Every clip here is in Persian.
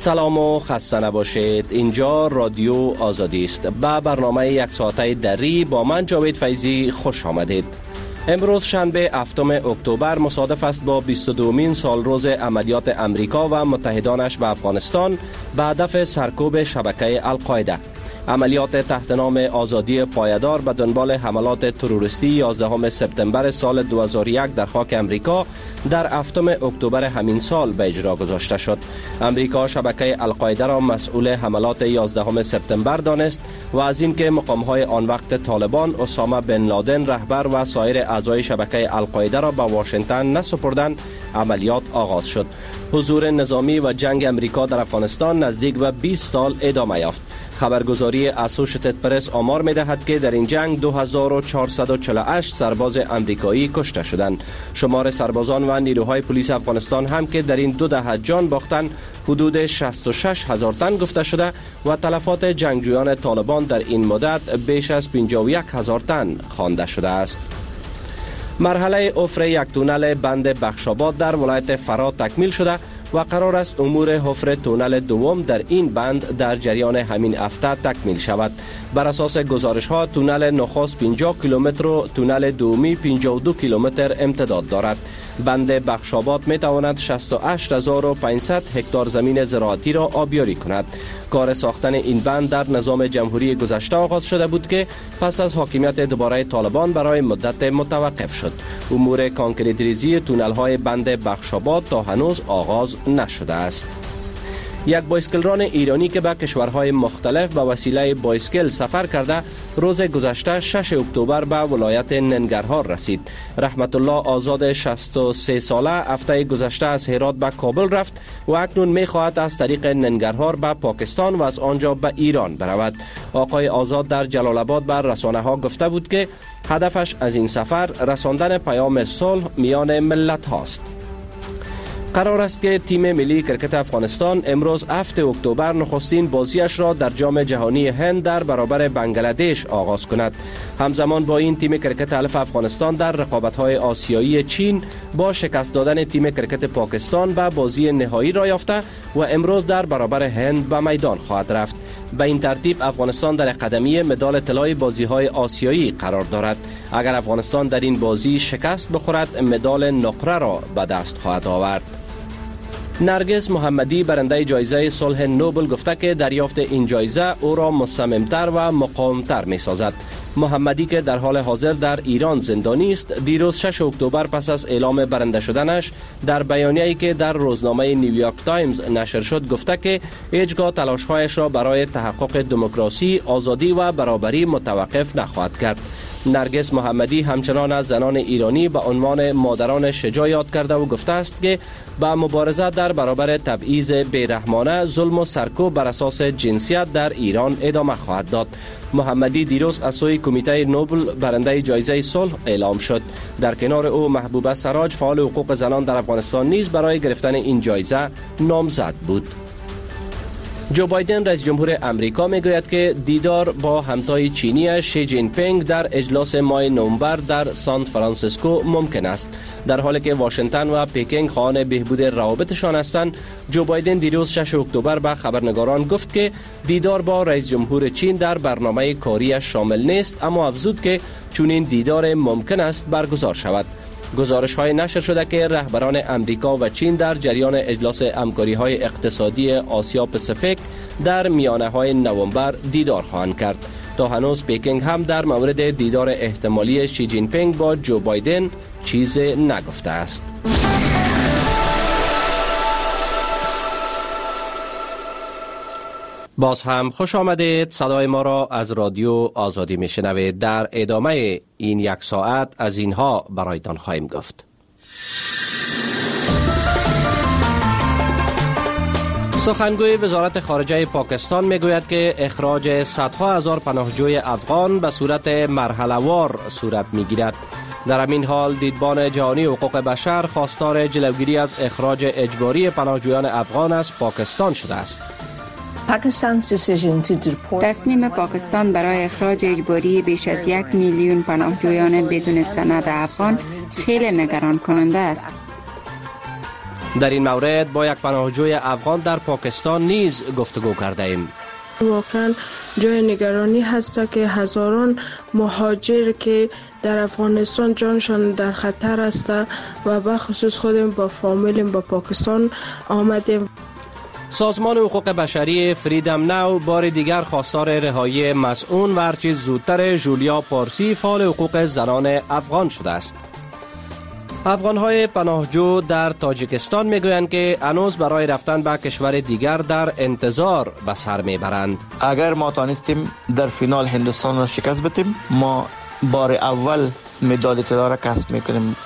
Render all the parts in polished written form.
سلام و خسته نباشید. اینجا رادیو آزادی است. به برنامه یک ساعته دری با من جاوید فیضی خوش آمدید. امروز شنبه 7 اکتبر مصادف است با 22مین سالروز عملیات امریکا و متحدانش به افغانستان به هدف سرکوب شبکه القاعده. عملیات تحت نام آزادی پایدار به دنبال حملات تروریستی 11 سپتامبر سال 2001 در خاک امریکا در 7 اکتبر همین سال به اجرا گذاشته شد. امریکا شبکه القاعده را مسئول حملات 11 سپتامبر دانست و از اینکه مقام‌های آن وقت طالبان اسامه بن لادن رهبر و سایر اعضای شبکه القاعده را به واشنگتن نسپردند، عملیات آغاز شد. حضور نظامی و جنگ امریکا در افغانستان نزدیک به 20 سال ادامه یافت. خبرگزاری اسوشیتد پرس آمار می‌دهد که در این جنگ 2448 سرباز امریکایی کشته شدند. شمار سربازان و نیروهای پلیس افغانستان هم که در این 2 دهه جان باختند حدود 66,000 تن گفته شده و تلفات جنگجویان طالبان در این مدت بیش از 51,000 تن خوانده شده است. مرحله حفر یک تونل بند بخشاباد در ولایت فرات تکمیل شده و قرار است امور حفر تونل دوم در این بند در جریان همین هفته تکمیل شود. بر اساس گزارش ها تونل نخست 50 کیلومتر و تونل دومی 52 کیلومتر امتداد دارد. بند بخشاباد می تواند 68,500 هکتار زمین زراعتی را آبیاری کند. کار ساختن این بند در نظام جمهوری گذشته آغاز شده بود که پس از حاکمیت دوباره طالبان برای مدت متوقف شد. امور کانکریت ریزی تونل های بند بخشاباد تا هنوز آغاز نشده است. یک بایسکلران ایرانی که به کشورهای مختلف به وسیله بایسکل سفر کرده روز گذشته 6 اکتبر به ولایت ننگرهار رسید. رحمت الله آزاد 63 ساله هفته گذشته از هرات به کابل رفت و اکنون می‌خواهد از طریق ننگرهار به پاکستان و از آنجا به ایران برود. آقای آزاد در جلال آباد بر رسانه‌ها گفته بود که هدفش از این سفر رساندن پیام صلح میان ملت هاست. قرار است که تیم ملی کرکت افغانستان امروز 7 اکتبر نخستین بازیش را در جام جهانی هند در برابر بنگلادش آغاز کند. همزمان با این تیم کرکت الف افغانستان در رقابت‌های آسیایی چین با شکست دادن تیم کرکت پاکستان به بازی نهایی را یافته و امروز در برابر هند به میدان خواهد رفت. به این ترتیب افغانستان در اکادمی مدال طلای بازی‌های آسیایی قرار دارد. اگر افغانستان در این بازی شکست بخورد مدال نقره را به دست خواهد آورد. نرگس محمدی برنده جایزه صلح نوبل گفته که دریافت این جایزه او را مصممتر و مقاومتر می سازد. محمدی که در حال حاضر در ایران زندانی است، دیروز 6 اکتبر پس از اعلام برنده شدنش در بیانیه‌ای که در روزنامه نیویورک تایمز نشر شد گفته که هیچگاه تلاش‌هایش را برای تحقق دموکراسی، آزادی و برابری متوقف نخواهد کرد. نرگس محمدی همچنان از زنان ایرانی به عنوان مادران شجاع یاد کرده و گفته است که با مبارزه در برابر تبعیض بیرحمانه، ظلم و سرکوب بر اساس جنسیت در ایران ادامه خواهد داد. محمدی دیروز از سوی کمیته نوبل برنده جایزه صلح اعلام شد. در کنار او محبوبه سراج فعال حقوق زنان در افغانستان نیز برای گرفتن این جایزه نامزد بود. جو بایدن رئیس جمهور امریکا میگوید که دیدار با همتای چینی شی جین پینگ در اجلاس ماه نوامبر در سان فرانسیسکو ممکن است. در حالی که واشنگتن و پکینگ خواهان بهبود روابطشان هستند، جو بایدن دیروز 6 اکتبر به خبرنگاران گفت که دیدار با رئیس جمهور چین در برنامه کاریش شامل نیست، اما افزود که چنین دیدار ممکن است برگزار شود. گزارش‌های نشر شده که رهبران امریکا و چین در جریان اجلاس همکاری‌های اقتصادی آسیا پاسیفیک در میانه‌های نوامبر دیدار خواهند کرد. تا هنوز پکینگ هم در مورد دیدار احتمالی شی جین پینگ با جو بایدن چیزی نگفته است. باز هم خوش آمدید. صدای ما را از رادیو آزادی میشنوید. در ادامه این یک ساعت از اینها برایتان خواهیم گفت. سخنگوی وزارت خارجه پاکستان میگوید که اخراج صدها هزار پناهجوی افغان به صورت مرحله‌وار صورت میگیرد. در همین حال دیدبان جهانی حقوق بشر خواستار جلوگیری از اخراج اجباری پناهجویان افغان از پاکستان شده است. تصمیم پاکستان برای اخراج اجباری بیش از 1 میلیون پناهجویان بدون سند افغان خیلی نگران کننده است. در این مورد با یک پناهجوی افغان در پاکستان نیز گفتگو کرده ایم. واقعا جای نگرانی هست که هزاران مهاجر که در افغانستان جانشان در خطر است و بخصوص خودم با فامیلم با پاکستان آمدیم. سازمان حقوق بشری فریدم ناو بار دیگر خواستار رهایی مسئول و هرچه زودتر جولیا پارسی فعال حقوق زنان افغان شده است. افغان‌های پناهجو در تاجیکستان میگویند که هنوز برای رفتن به کشور دیگر در انتظار به سر میبرند. اگر ما توانستیم در فینال هندوستان را شکست بدیم، ما بار اول مدال طلا را کسب میکنیم.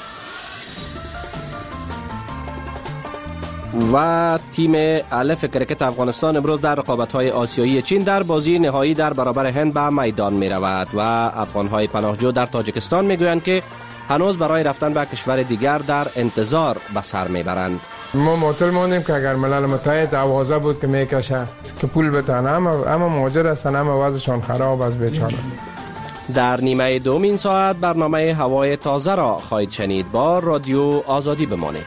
و تیم الف کرکت افغانستان امروز در رقابت‌های آسیایی چین در بازی نهایی در برابر هند به میدان می‌رود و افغان‌های پناهجو در تاجیکستان میگویند که هنوز برای رفتن به کشور دیگر در انتظار به سر میبرند. ما معطل ماندیم که اگر ملل متحد آوازه بود که میکشه که پول بتانه، اما مهاجر هستن، اما وضعشان خراب است بیچاره. در نیمه دوم این ساعت برنامه هوای تازه را خواهید شنید. با رادیو آزادی بمانید.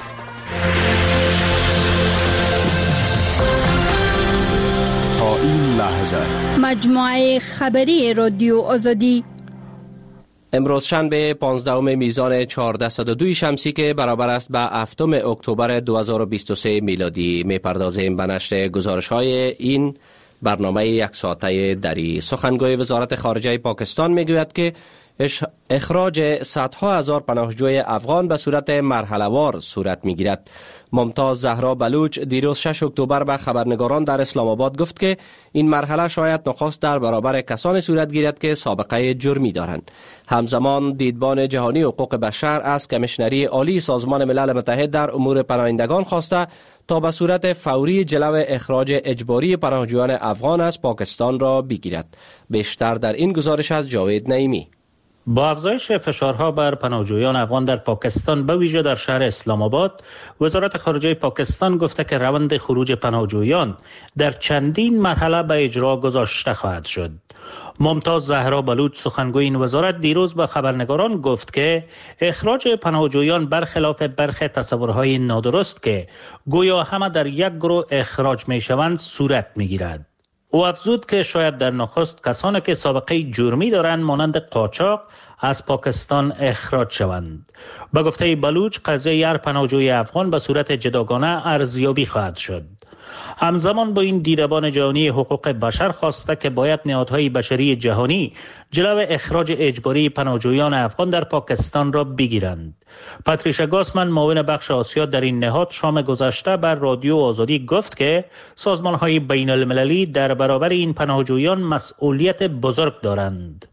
تا این لحظه مجموعه خبری رادیو آزادی امروز شنبه 15 میزان 1402 شمسی که برابر است به 7 اکتبر 2023 میلادی میپردازیم به نشر گزارش‌های این برنامه یک ساعته دری. سخنگوی وزارت خارجه پاکستان میگوید که اخراج صدها هزار پناهجوی افغان به صورت مرحله‌وار صورت میگیرد. ممتاز زهرا بلوچ دیروز 6 اکتبر به خبرنگاران در اسلام آباد گفت که این مرحله شاید نخست در برابر کسانی صورت گیرد که سابقه جرمی دارند. همزمان دیدبان جهانی حقوق بشر از کمیشنری عالی سازمان ملل متحد در امور پناهندگان خواسته تا به صورت فوری جلو اخراج اجباری پناهجویان افغان از پاکستان را بگیرد. بیشتر در این گزارش از جاوید نعیمی. با افزایش فشارها بر پناهجویان افغان در پاکستان به ویژه در شهر اسلام آباد، وزارت خارجه پاکستان گفته که روند خروج پناهجویان در چندین مرحله به اجرا گذاشته خواهد شد. ممتاز زهرا بلوچ سخنگوی این وزارت دیروز به خبرنگاران گفت که اخراج پناهجویان برخلاف برخی تصورهای نادرست که گویا همه در یک گروه اخراج می شوند صورت می گیرد. او افزود که شاید در نخست کسانی که سابقه جرمی دارند مانند قاچاق از پاکستان اخراج شوند. به گفته بلوچ قضیه هر پناهجوی افغان به صورت جداگانه ارزیابی خواهد شد. همزمان با این دیدبان جهانی حقوق بشر خواسته که باید نهادهای بشری جهانی جلو اخراج اجباری پناهجویان افغان در پاکستان را بگیرند. پاتریشا گاسمن معاون بخش آسیا در این نهاد شام گذشته بر رادیو آزادی گفت که سازمان‌های بین المللی در برابر این پناهجویان مسئولیت بزرگ دارند.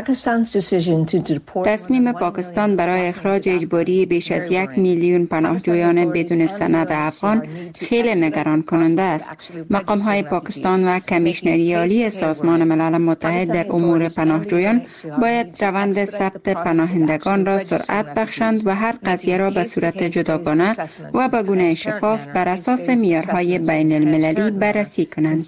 تصمیم پاکستان برای اخراج اجباری بیش از 1 میلیون پناهجویان بدون سند افغان خیلی نگران کننده است. مقام‌های پاکستان و کمیشنری عالی سازمان ملل متحد در امور پناهجویان باید روند ثبت پناهندگان را سرعت بخشند و هر قضیه را به صورت جداگانه و به گونه شفاف بر اساس معیارهای بین المللی بررسی کنند.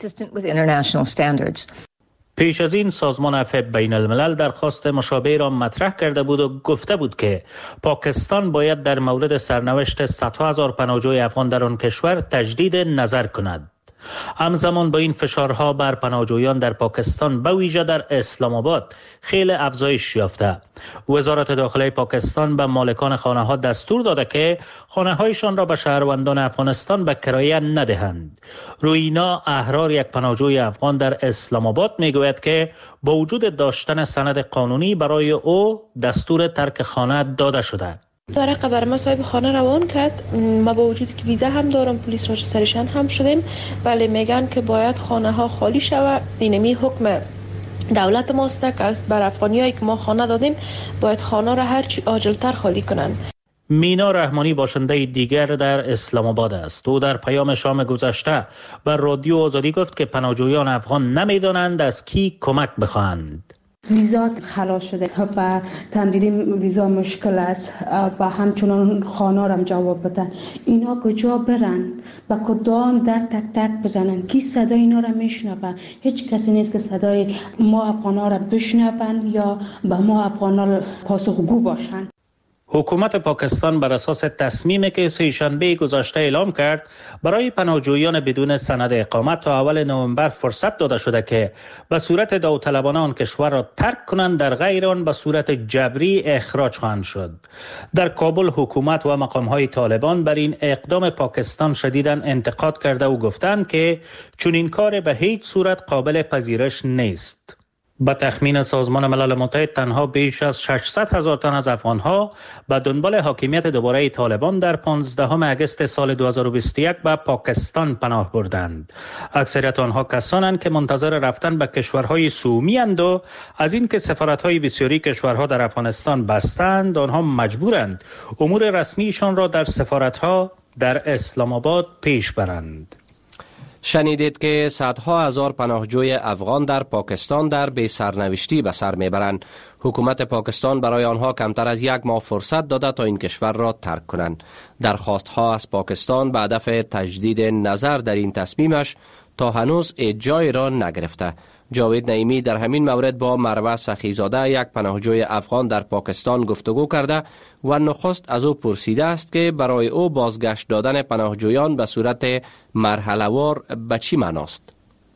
پیش از این سازمان عفو بین الملل درخواست مشابه را مطرح کرده بود و گفته بود که پاکستان باید در مورد سرنوشت صدها هزار پناهجوی افغان در آن کشور تجدید نظر کند. همزمان با این فشارها بر پناهجویان در پاکستان به ویژه در اسلام آباد خیلی افزایش یافته. وزارت داخله پاکستان به مالکان خانه‌ها دستور داده که خانه‌هایشان را به شهروندان افغانستان به کرایه ندهند. روینا احرار، یک پناهجوی افغان در اسلام آباد میگوید که با وجود داشتن سند قانونی برای او دستور ترک خانه داده شده. داره قبر ما صاحب خانه روان کرد. ما با وجودی که ویزا هم دارم، پلیس را سرشان هم شدیم، ولی میگن که باید خانه ها خالی شود. اینمی حکم دولت ماست که بر افغانیایی که ما خانه دادیم باید خانه را هرچی عاجلتر خالی کنن. مینا رحمانی باشنده دیگر در اسلام آباد است. او در پیام شام گذشته بر رادیو آزادی گفت که پناهجویان افغان نمیدانند از کی کمک بخواهند. ویزا خلاص شده و تمدید ویزا مشکل است و همچنان خانه را جواب بدن. اینا کجا برن؟ با کدام در تک تک بزنن؟ کی صدای اینا را میشنوه؟ هیچ کسی نیست که صدای ما افغانا را بشنون یا به ما افغانا پاسخگو باشن. حکومت پاکستان بر اساس تصمیمی که سه‌شنبه گذشته اعلام کرد برای پناهجویان بدون سند اقامت تا اول نوامبر فرصت داده شده که به صورت داوطلبانه آن کشور را ترک کنند، در غیر آن به صورت جبری اخراج خواهند شد. در کابل حکومت و مقام‌های طالبان بر این اقدام پاکستان شدیداً انتقاد کرده و گفتند که چنین کار به هیچ صورت قابل پذیرش نیست. با تخمین سازمان ملل متحد تنها بیش از 600,000 تن از افغانها به دنبال حاکمیت دوباره طالبان در 15 اگست سال 2021 به پاکستان پناه بردند. اکثریت آنها کسانند که منتظر رفتن به کشورهای سومی اند و از اینکه سفارت‌های بسیاری کشورها در افغانستان بستند، آنها مجبورند امور رسمیشان را در سفارت‌ها در اسلام آباد پیش برند. شنیدید که صدها هزار پناهجوی افغان در پاکستان در بی سرنوشتی به سر میبرند. حکومت پاکستان برای آنها کمتر از 1 ماه فرصت داده تا این کشور را ترک کنند. درخواستها از پاکستان به هدف تجدید نظر در این تصمیمش تا هنوز جای را نگرفته. جاوید نعیمی در همین مورد با مروه سخیزاده، یک پناهجوی افغان در پاکستان، گفتگو کرده و نخست از او پرسیده است که برای او بازگشت دادن پناهجویان به صورت مرحله‌وار به چی معناست؟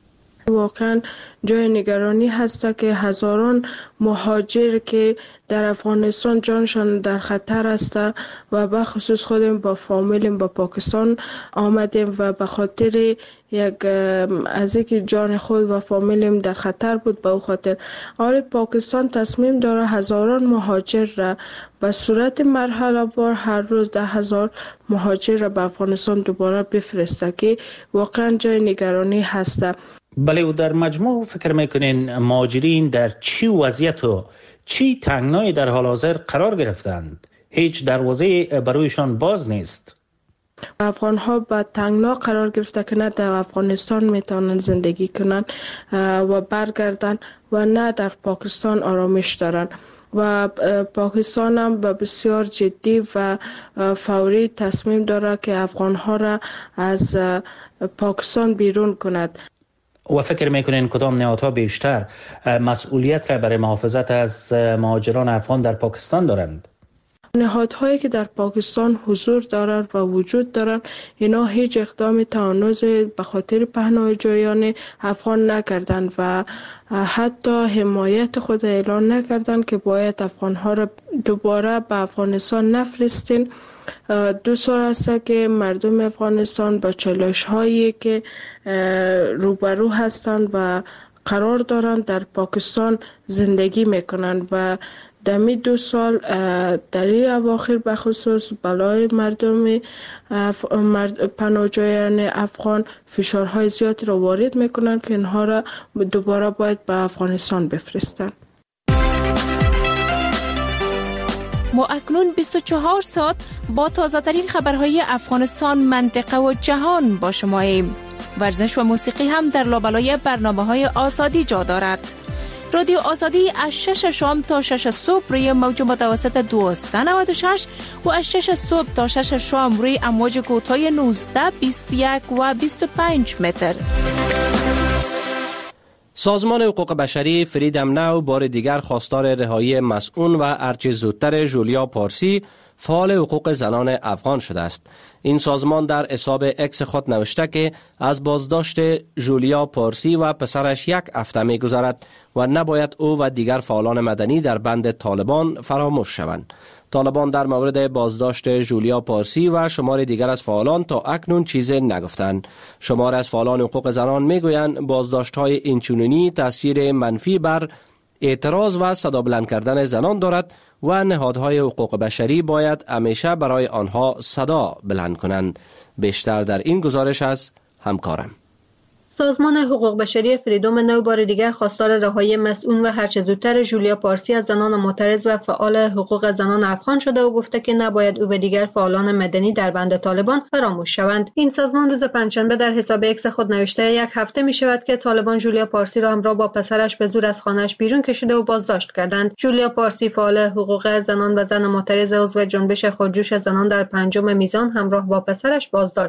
واقعا جای نگرانی هست که هزاران مهاجر که در افغانستان جانشان در خطر است و به خصوص خودم با فامیلم با پاکستان آمدیم و به خاطر یک از اینکه جان خود و فامیلم در خطر بود، به او خاطر آره پاکستان تصمیم داره هزاران مهاجر را به صورت مرحله وار هر روز 10,000 مهاجر را به افغانستان دوباره بفرسته که واقعا جای نگرانی هست. بله، و در مجموع فکر میکنین مهاجرین در چی وضعیت و چی تنگنای در حال حاضر قرار گرفتند؟ هیچ دروازه برایشان باز نیست. افغان ها به تنگنا قرار گرفته که نه در افغانستان میتونن زندگی کنن و برگردن و نه در پاکستان آرامش دارن و پاکستان هم بسیار جدی و فوری تصمیم داره که افغان ها را از پاکستان بیرون کند. و فکر میکنین کدام نهادها بیشتر مسئولیت را برای محافظت از مهاجران افغان در پاکستان دارند؟ نهادهایی که در پاکستان حضور دارند و وجود دارند، اینا هیچ اقدام تا هنوز به خاطر پناهجویان افغان نکردند و حتی حمایت خود اعلان نکردند که باید افغانها را دوباره به افغانستان نفرستین. 2 سال است که مردم افغانستان با چالش هایی که روبرو هستند و قرار دارند در پاکستان زندگی میکنند و در 2 سال در این اواخر بخصوص بالای مردم پناهجویان افغان فشارهای زیادی را وارد میکنند که اینها را دوباره باید به افغانستان بفرستند. ما اکنون 24 ساعت با تازه ترین خبرهای افغانستان، منطقه و جهان با شماییم. ورزش و موسیقی هم در لابلای برنامه‌های آزادی جا دارد. رادیو آزادی از 6 شام تا 6 صبح روی موج متوسط 1296 و از 6 صبح تا 6 شام روی امواج کوتاه 19، 21 و 25 متر. سازمان حقوق بشری فریدم ناو بار دیگر خواستار رهایی مسئول و هرچه زودتر جولیا پارسی، فعال حقوق زنان افغان شده است. این سازمان در حساب اکس خود نوشته که از بازداشت جولیا پارسی و پسرش 1 هفته می گذرد و نباید او و دیگر فعالان مدنی در بند طالبان فراموش شوند. طالبان در مورد بازداشت جولیا پارسی و شمار دیگر از فعالان تا اکنون چیزی نگفتند. شمار از فعالان حقوق زنان میگویند بازداشت‌های اینچنینی تاثیر منفی بر اعتراض و صدا بلند کردن زنان دارد و نهادهای حقوق بشری باید همیشه برای آنها صدا بلند کنند. بیشتر در این گزارش از همکارم. سازمان حقوق بشری فریدم ناو بار دیگر خواستار رهایی مسئول و هرچه زودتر جولیا پارسی از زنان معترض و فعال حقوق زنان افغان شده و گفته که نباید او و دیگر فعالان مدنی در بند طالبان فراموش شوند. این سازمان روز پنجشنبه در حساب اکس خود نوشته 1 هفته می شود که طالبان جولیا پارسی را همراه با پسرش به زور از خانه‌اش بیرون کشیده و بازداشت کردند. جولیا پارسی فعال حقوق زنان و زن معترض عضو جنبش خودجوش زنان در 5 میزان همراه با پسرش بازداشت شد.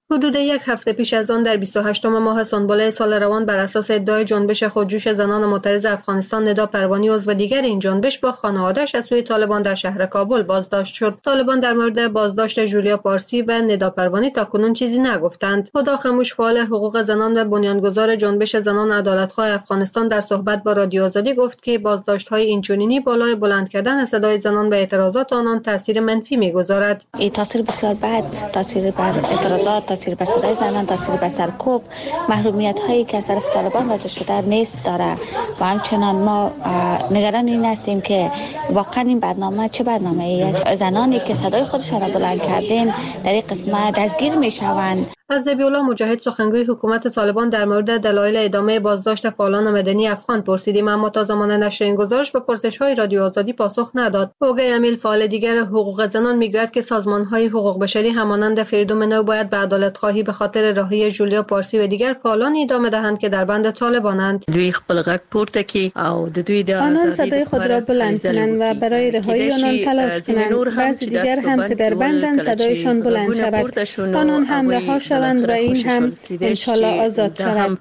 حدود یک هفته پیش از آن در 28 ماه سنبله سال روان بر اساس ادعای جنبش خودجوش زنان معترض افغانستان ندا پروانی عضو دیگر این جنبش با خانواده‌اش از سوی طالبان در شهر کابل بازداشت شد. طالبان در مورد بازداشت جولیا پارسی و ندا پروانی تاکنون چیزی نگفتند. هدا خموش، فعال حقوق زنان و بنیانگذار جنبش زنان عدالت‌خواه افغانستان در صحبت با رادیو آزادی گفت که بازداشت‌های اینچنینی بالای بلند کردن صدای زنان و اعتراضات آنان تاثیر منفی می‌گذارد. این تاثیر بسیار بد، تاثیر بر اعتراضات، تاثیر بر صدای زنان، تاثیر بر سرکوب، محرومیت هایی که از طرف طالبان وضع شده نیست داره و همچنان ما نگران این هستیم که واقعا این برنامه چه برنامه ای است. زنانی که صدای خودشان را بلند کردن در این قسمت دستگیر می شوند. از ذبیح‌الله مجاهد سخنگوی حکومت طالبان در مورد دلایل ادامه بازداشت فعالان مدنی افغان پرسیدیم، اما تا زمان نشر این گزارش به پرسش‌های رادیو آزادی پاسخ نداد. اوگای امیل، فعال دیگر حقوق زنان، میگوید که سازمان‌های حقوق بشری همانند فریدوم نو باید به عدالت‌خواهی به خاطر رهایی جولیا پارسی و دیگر فعالان ادامه دهند که در بند طالبانند. دوی خپل غږ پورته کی او د دوی د آنان صدای خود را بلند کنند و برای رهایی آنان تلاش کنند. بعضی دیگر هم که در بندند صدایشان بلند شود، آنان هم رها شوند و این هم انشالله آزاد شود.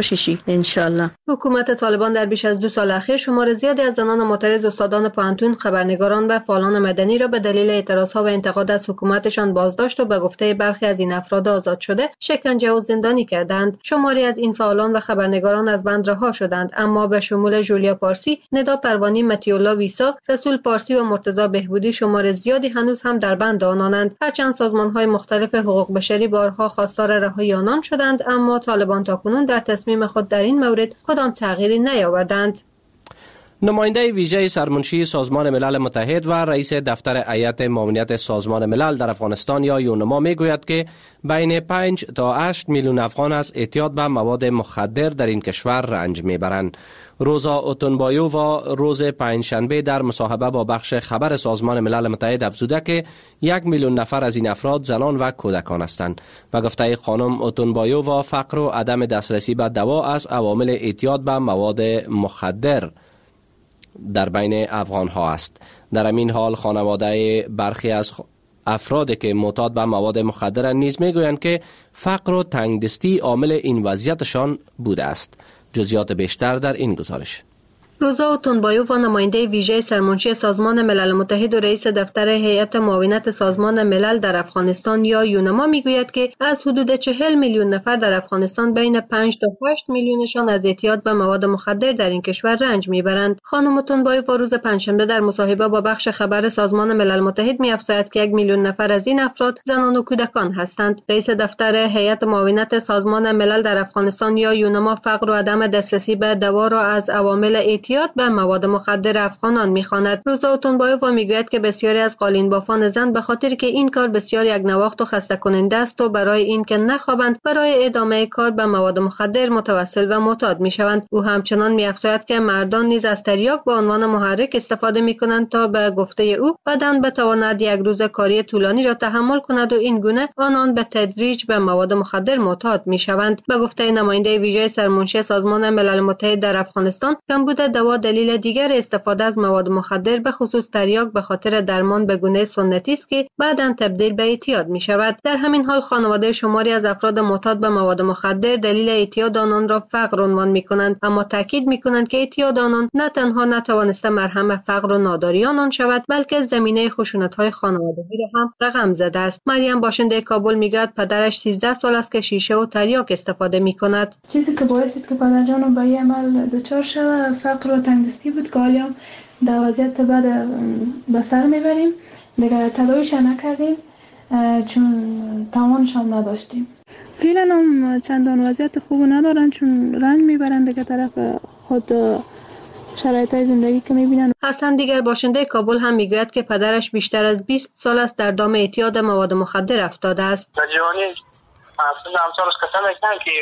حکومت طالبان در بیش از 2 سال اخیر شمار زیادی از زنان معترض، استادان پوهنتون، خبرنگاران و فعالان مدنی را به دلیل اعتراضها و انتقاد از حکومتشان بازداشت و به گفته برخی از این افراد آزاد شده شکنجه و زندانی کردند. شماری از این فعالان و خبرنگاران از بند رها شدند، اما به شمول جولیا پارسی، ندا پروانی، متی‌الله ویسا، رسول پارسی و مرتضی بهبودی شمار زیادی هنوز هم در بند آنانند. هرچند سازمان‌های مختلف حقوق بشری بارها خواستار رهایی آنان شدند، اما طالبان تاکنون در تصمیم خود در این مورد کدام تغییری نیاوردند. نماینده ویژه سرمنشی سازمان ملل متحد و رئیس دفتر هیئت معاونت سازمان ملل در افغانستان یا یونما میگوید که بین 5 تا 8 میلیون افغان از اعتیاد به مواد مخدر در این کشور رنج میبرند. روزا اوتونبایووا روز پنجشنبه در مصاحبه با بخش خبر سازمان ملل متحد افزوده که 1 میلیون نفر از این افراد زنان و کودکان هستند و گفته خانم اوتونبایووا فقر و عدم دسترسی به دوا از عوامل اعتیاد به مواد مخدر در بین افغان ها است. در همین حال خانواده برخی از افرادی که معتاد به مواد مخدر نیز میگویند که فقر و تنگدستی عامل این وضعیتشان بوده است. جزئیات بیشتر در این گزارش. روزا اوتونبایووا، نماینده ویژه سرمنشی سازمان ملل متحد و رئیس دفتر هیئت معاونت سازمان ملل در افغانستان یا یونما میگوید که از حدود 40 میلیون نفر در افغانستان بین 5 تا 8 میلیونشان از اعتیاد به مواد مخدر در این کشور رنج میبرند. خانم اوتونبایووا روز پنجشنبه در مصاحبه با بخش خبر سازمان ملل متحد میافزاید که 1 میلیون نفر از این افراد زنان و کودکان هستند. رئیس دفتر هیئت معاونت سازمان ملل در افغانستان یا یونما فقر و عدم دسترسی به دوا را از عوامل اعتیاد به مواد مخدر افغانان می‌خواند. روزا اوتونبایووا میگوید که بسیاری از قالین‌بافان زن به خاطر که این کار بسیار یکنواخت و خسته کننده است و برای اینکه نخوابند برای ادامه کار به مواد مخدر متوسل و معتاد میشوند. او همچنان می‌افزاید که مردان نیز از تریاک به عنوان محرک استفاده می‌کنند تا به گفته او بدن بتواند یک روز کاری طولانی را تحمل کند و این گونه آنان به تدریج به مواد مخدر معتاد میشوند. به گفته نماینده ویژه سرمنشی سازمان ملل متحد در افغانستان، کمبود دوا دلیل دیگر استفاده از مواد مخدر به خصوص تریاک به خاطر درمان به گونه سنتی است که بعداً تبدیل به اعتیاد می شود. در همین حال خانواده شماری از افراد معتاد به مواد مخدر دلیل اعتیاد آنان را فقر عنوان می کنند، اما تاکید می کنند که اعتیاد آنان نه تنها نتوانسته مرهم فقر و ناداری آنان شود، بلکه زمینه خشونت‌های خانوادگی را هم رقم زده است. مریم باشنده کابل میگوید پدرش 13 سال است که شیشه و تریاک استفاده می کند. چیزی که باعث شد که پدرجانم به این عمل دچار شود فقر و تنگدستی بود که حالا در وضعیت بعد به سر میبریم. دیگه تداویش نکردیم چون توانش هم نداشتیم. فعلا هم چندان وضعیت خوب ندارن چون رنج میبرن دیگه طرف خود شرایط زندگی که میبینن. حسن دیگر باشنده کابل هم میگوید که پدرش بیشتر از 20 سال است در دام اعتیاد مواد مخدر افتاده است. اصلا همسالش کسان ایستن که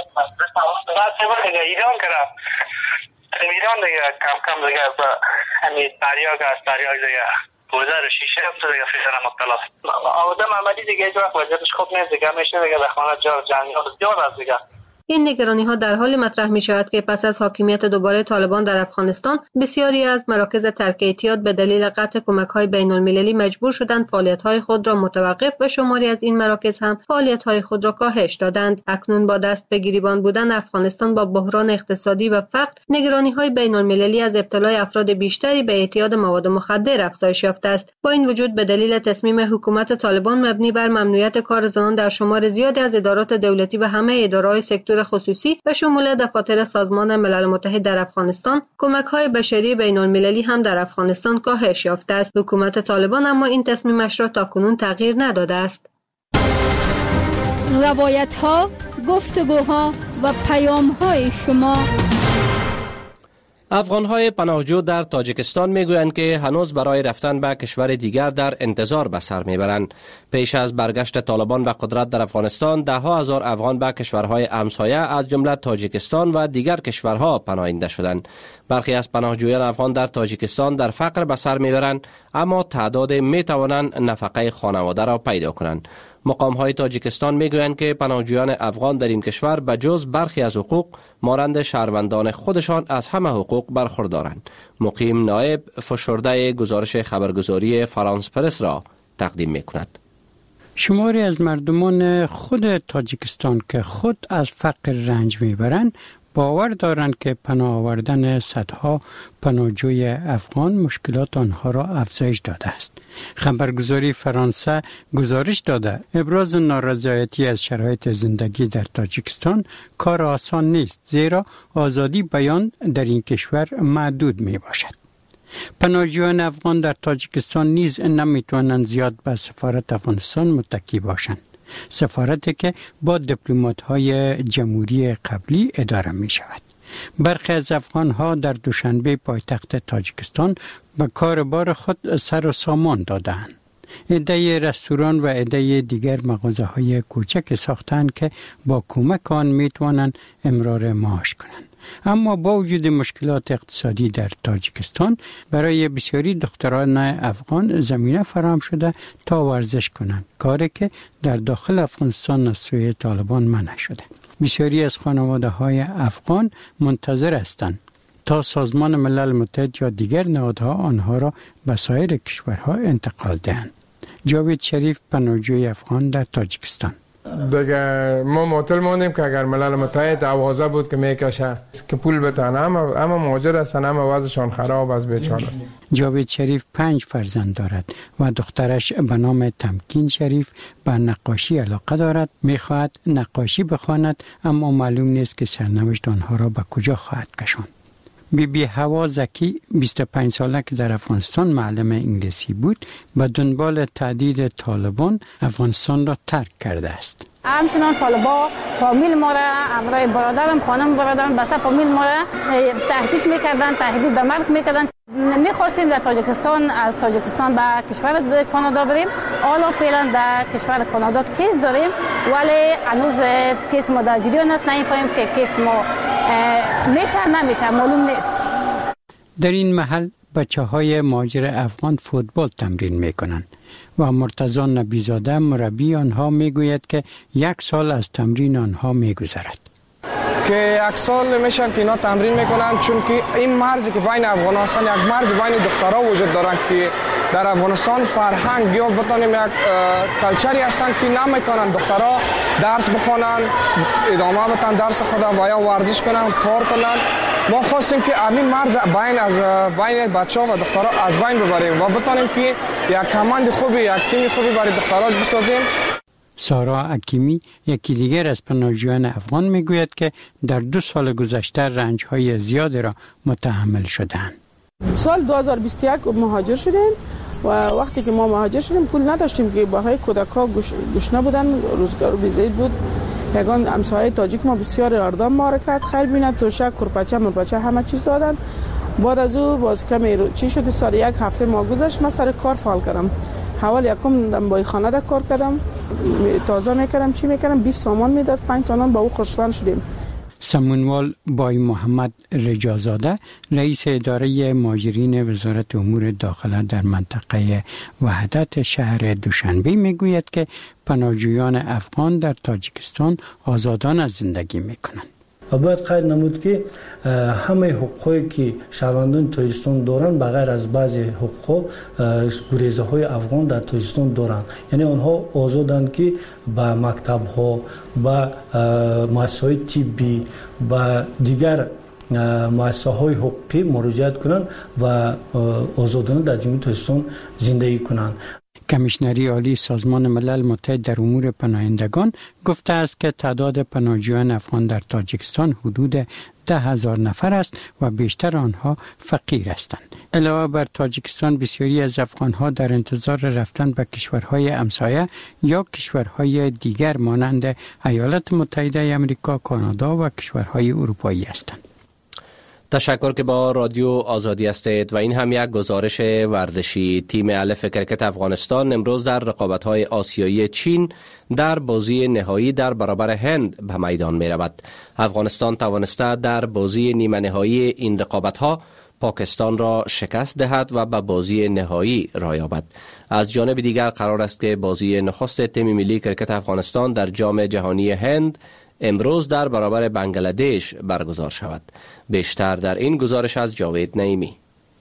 ایران کرد ایران دیگه کم کم دیگه با همین تریاک است، تریاک دیگه گذر شیشه هم تو دیگه فیزن مبتلا است. آدم عملی دیگه هیچ وقت وضعیتش خوب نیست دیگه، میشه دیگه به خانه جنگال زیاد است دیگه. این نگرانی ها در حال مطرح می شود که پس از حاکمیت دوباره طالبان در افغانستان بسیاری از مراکز ترک اعتیاد به دلیل قطع کمک های بین المللی مجبور شدند فعالیت های خود را متوقف و شماری از این مراکز هم فعالیت های خود را کاهش دادند. اکنون با دست به گریبان بودن افغانستان با بحران اقتصادی و فقر، نگرانی های بین المللی از ابتلای افراد بیشتری به اعتیاد مواد مخدر افزایش یافته است. با این وجود به دلیل تصمیم حکومت طالبان مبنی بر ممنوعیت کار زنان در شمار زیادی از ادارات دولتی و همه ادارات سکتور خصوصی به شمول دفاتر سازمان ملل متحد در افغانستان، کمک‌های بشری بین‌المللی هم در افغانستان کاهش یافته است. حکومت طالبان اما این تصمیمش را تاکنون تغییر نداده است. روایت‌ها، گفتگوها و پیام‌های شما. افغان‌های پناهجو در تاجیکستان میگویند که هنوز برای رفتن به کشور دیگر در انتظار به سر میبرند. پیش از برگشت طالبان به قدرت در افغانستان، ده ها هزار افغان به کشورهای همسایه از جمله تاجیکستان و دیگر کشورها پناهنده شدند. برخی از پناهجویان افغان در تاجیکستان در فقر به سر میبرند، اما تعداد میتوانند نفقه خانواده را پیدا کنند. مقام‌های تاجیکستان میگویند که پناهجویان افغان در این کشور به جز برخی از حقوق مانند شهروندان خودشان از همه حقوق برخوردارند. مقیم نایب فشرده گزارش خبرگزاری فرانس پرس را تقدیم میکند. شماری از مردمان خود تاجیکستان که خود از فقر رنج میبرند باور دارند که پناه آوردن صدها پناهجوی افغان مشکلات آنها را افزایش داده است. خبرگزاری فرانسه گزارش داده ابراز نارضایتی از شرایط زندگی در تاجیکستان کار آسان نیست، زیرا آزادی بیان در این کشور محدود می باشد. پناهجویان افغان در تاجیکستان نیز نمی توانند زیاد به سفارت افغانستان متکی باشند. سفارتی که با دیپلمات‌های جمهوری قبلی اداره می شود. برخی از افغان‌ها در دوشنبه پایتخت تاجیکستان به کاربار خود سر و سامان دادند. عده رستوران و عده دیگر مغازه‌های کوچک ساختند که با کمک آن می توانند امرار معاش کنند. اما با وجود مشکلات اقتصادی در تاجیکستان، برای بسیاری دختران افغان زمینه فراهم شده تا ورزش کنند، کاری که در داخل افغانستان از سوی طالبان منع شده. بسیاری از خانواده‌های افغان منتظر هستند تا سازمان ملل متحد یا دیگر نهادها آنها را به سایر کشورها انتقال دهند. جاوید شریف، پناهجوی افغان در تاجیکستان. دیگه ما معطل موندیم که اگر ملل متحد آوازه بود که میکشه که پول بتن، اما مهاجر هستن، اما وضعشان خراب از بیچاره است. جاوید شریف 5 فرزند دارد و دخترش به نام تمکین شریف به نقاشی علاقه دارد. میخواهد نقاشی بخواند، اما معلوم نیست که سرنوشت آنها را به کجا خواهد کشاند. بی هوا زکی 25 ساله که در افغانستان معلم انگلیسی بود، به دنبال تهدید طالبان افغانستان را ترک کرده است. همچنان طالبان فامیل ما را، امرای برادرم، خانم برادرم، بسا فامیل ما را تهدید میکردن، تهدید به مرگ میکردن. میخواستیم در تاجیکستان، از تاجیکستان به کشور کانادا بریم. حالا فعلا در کشور کانادا کیس داریم، ولی هنوز کیس ما در جریان است. نمی‌فهمیم که کیس ما میشه نمیشه، معلوم نیست. در این محل بچه‌های مهاجر افغان فوتبال تمرین میکنند و مرتضی نبیزاده مربی آنها میگوید که 1 سال از تمرین آنها میگذرد. که 1 سال میشن که اینا تمرین میکنن، چون که این مرزی که بین افغان هستن، یک مرز بین دخترها وجود دارن که در افغانستان فرهنگ یا بتانیم یک کلچری هستن که نمیتونن دخترها درس بخونن، ادامه بدن درس خود و یا ورزش کنن، کار کنن. ما خواستیم که همین مرز بین بچه‌ها و دخترها از بین ببریم و بتانیم که یک کماند خوبی، یک تیم خوبی برای دخترها بسازیم. سارا حکیمی، یکی دیگر از پناهجویان افغان، میگوید که در 2 سال گذشته رنج‌های زیادی را متحمل شدند. سال 2021 مهاجر شدیم و وقتی که ما مهاجر شدیم پول نداشتیم که باهای کودک‌ها گشنه بودن، روزگار بی‌زید بود. یگان همسایه تاجیک ما بسیار اردام ما را کرد، خیر بینه، توشک، کرپچه، مرپچه همه چیز دادن. بعد از او باز کمی چی شد، سال 1 هفته ما گذشت، من سر کار فعال کردم. حوال یکم با خانه در کار کردم، تازه میکردم، چی میکردم، 20 سامان میداد، 5 تومن با او خوشبخت شدیم. سمونوال بای محمد رجازاده رئیس اداره مهاجرین وزارت امور داخله در منطقه وحدت شهر دوشنبه میگوید که پناهجویان افغان در تاجیکستان آزادانه زندگی میکنند. و باید قید نمود که همه حقوقی که شهروندان تاجیکستان دارند بغیر از بعضی حقوق گریزه های افغان در تاجیکستان دارند، یعنی آنها آزادند که به مکتب ها، به مؤسسه های طبی، به دیگر مؤسسه های حقوقی مراجعت کنند و آزادانه در جمهوری تاجیکستان زندگی کنند. کمیشنری عالی سازمان ملل متحد در امور پناهندگان گفته است که تعداد پناهجویان افغان در تاجیکستان حدود 10,000 نفر است و بیشتر آنها فقیر هستند. علاوه بر تاجیکستان بسیاری از افغانها در انتظار رفتن به کشورهای همسایه یا کشورهای دیگر مانند ایالات متحده آمریکا، کانادا و کشورهای اروپایی هستند. تشکر که با رادیو آزادی هستید و این هم یک گزارش ورزشی. تیم الف کرکت افغانستان امروز در رقابت‌های آسیایی چین در بازی نهایی در برابر هند به میدان می رود. افغانستان توانسته در بازی نیمه نهایی این رقابت‌ها پاکستان را شکست دهد و به بازی نهایی را یابد. از جانب دیگر قرار است که بازی نخست تیم ملی کرکت افغانستان در جام جهانی هند امروز در برابر بنگلادش برگزار شود. بیشتر در این گزارش از جاوید نعیمی.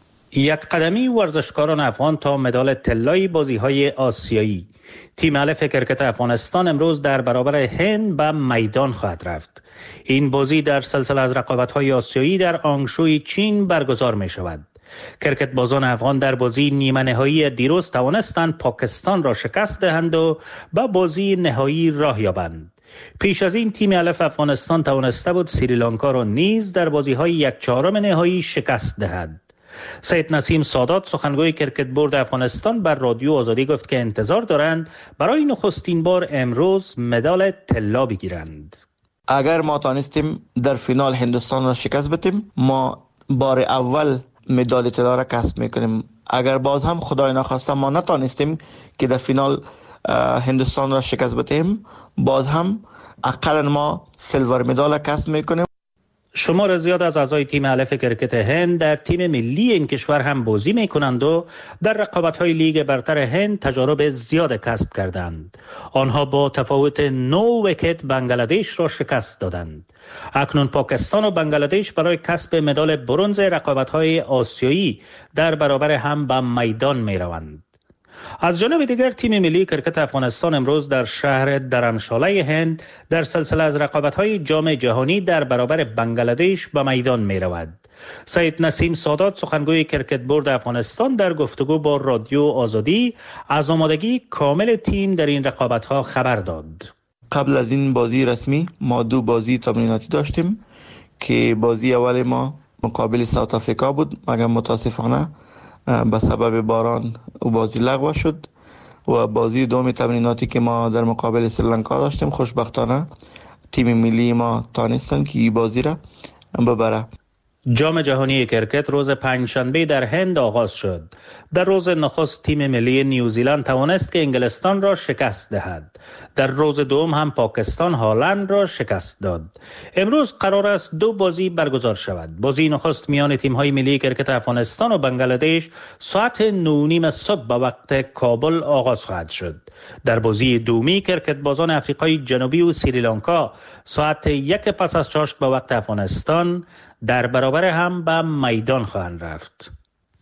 یک قدمی ورزشکاران افغان تا مدال طلایی بازی‌های آسیایی. تیم الف کرکت افغانستان امروز در برابر هند به میدان خواهد رفت. این بازی در سلسله از رقابت‌های آسیایی در آنگشوی چین برگزار می شود. کرکت بازان افغان در بازی نیمه نهایی دیروز توانستند پاکستان را شکست دهند و به بازی نهایی راه یابند. پیش از این تیم الف افغانستان توانسته بود سریلانکا را نیز در بازی‌های 1/4 نهایی شکست دهد. سید نسیم سادات سخنگوی کرکت بورد افغانستان بر رادیو آزادی گفت که انتظار دارند برای نخستین بار امروز مدال طلا بگیرند. اگر ما توانستیم در فینال هندوستان را شکست بدیم، ما بار اول مدال طلا را کسب میکنیم. اگر باز هم خدای نخواسته ما نتوانستیم که در فینال هندوستان را شکست بدیم، باز هم اقل ما سیلور مدال کسب میکنیم. شمار زیاد از اعضای تیم الف کرکت هند در تیم ملی این کشور هم بازی میکنند و در رقابت‌های لیگ برتر هند تجارب زیاد کسب کردند. آنها با تفاوت 9 ویکت بنگلادش را شکست دادند. اکنون پاکستان و بنگلادش برای کسب مدال برنز رقابت‌های آسیایی در برابر هم به میدان میروند. از جانب دیگر تیم ملی کرکت افغانستان امروز در شهر درمشاله هند در سلسله از رقابت‌های جام جهانی در برابر بنگلادش به میدان می رود. سید نسیم سادات سخنگوی کرکت بورد افغانستان در گفتگو با رادیو آزادی از آمادگی کامل تیم در این رقابت‌ها خبر داد. قبل از این بازی رسمی ما 2 بازی تمریناتی داشتیم که بازی اول ما مقابل ساوت آفریقا بود، مگر متاسفانه به سبب باران او بازی لغو شد و بازی دوم تمریناتی که ما در مقابل سریلانکا داشتیم خوشبختانه تیم ملی ما توانستند که این بازی را ببره. جام جهانی کرکت روز پنجشنبه در هند آغاز شد. در روز نخست تیم ملی نیوزیلند توانست که انگلستان را شکست دهد. در روز دوم هم پاکستان هالند را شکست داد. امروز قرار است 2 بازی برگزار شود. بازی نخست میان تیم‌های ملی کرکت افغانستان و بنگلادش ساعت 9:30 صبح به وقت کابل آغاز خواهد شد. در بازی دومی کرکت بازان آفریقای جنوبی و سریلانکا ساعت 1 پس از چاشت به وقت افغانستان در برابر هم به میدان خواهند رفت.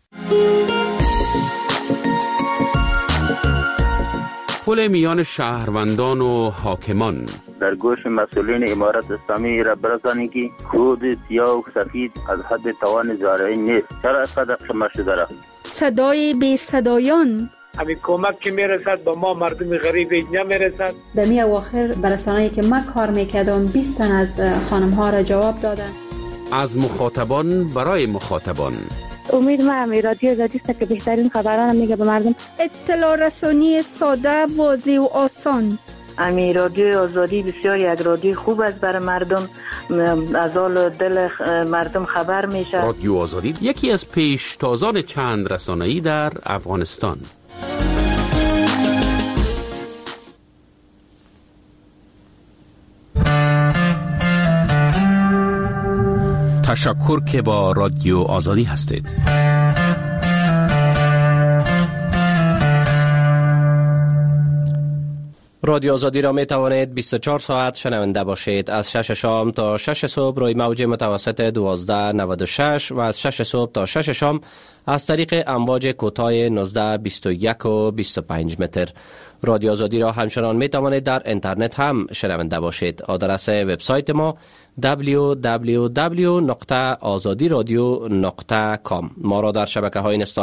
پل میان شهروندان و حاکمان در گوش مسئولین امارت اسلامی را برسانید که خود سیاه و سفید از حد توان زارعی نیست. چرا اینقدر شما شده را؟ صدای بی صدایان همین کمک که میرسد با ما مردم غریب اینجا میرسد. در می اواخر برسانه‌ای که من کار میکردم 20 تن از خانم ها را جواب دادن. از مخاطبان برای مخاطبان. امید من رادیو آزادی است که بهترین خبران میگه به مردم. اطلاع رسانی ساده، واضح و آسان. امی رادیو آزادی بسیار یک رادیو خوب است برای مردم، از حال دل مردم خبر میشه. رادیو آزادی یکی از پیشتازان چند رسانه‌ای در افغانستان. تشکر که با رادیو آزادی هستید. رادیو آزادی را می توانید 24 ساعت شنونده باشید. از 6 شام تا 6 صبح روی موج متوسط 1296 و از 6 صبح تا 6 شام از طریق امواج کوتاه 19، 21 و 25 متر. رادیو آزادی را همچنان می توانید در اینترنت هم شنونده باشید. آدرس وبسایت ما www.azadiradio.com. ما را در شبکه های اینستاگرام